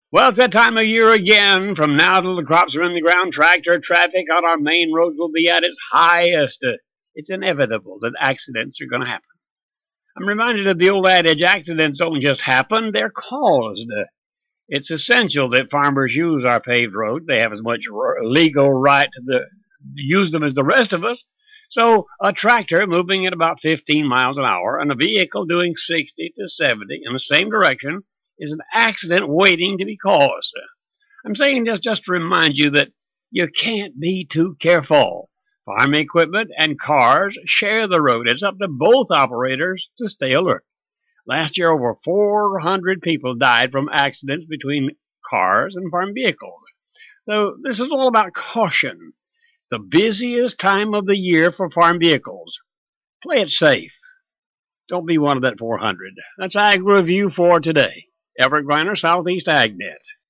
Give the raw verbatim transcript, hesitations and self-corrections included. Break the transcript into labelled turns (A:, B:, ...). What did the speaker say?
A: Well, it's that time of year again. From now till the crops are in the ground, tractor traffic on our main roads will be at its highest. Uh, it's inevitable that accidents are going to happen. I'm reminded of the old adage, accidents don't just happen, they're caused. Uh, it's essential that farmers use our paved roads. They have as much legal right to the, use them as the rest of us. So a tractor moving at about fifteen miles an hour and a vehicle doing sixty to seventy in the same direction is an accident waiting to be caused. I'm saying this just to remind you that you can't be too careful. Farm equipment and cars share the road. It's up to both operators to stay alert. Last year, over four hundred people died from accidents between cars and farm vehicles. So this is all about caution. The busiest time of the year for farm vehicles. Play it safe. Don't be one of that four hundred. That's Ag Review for today. Everett Griner, Southeast AgNet.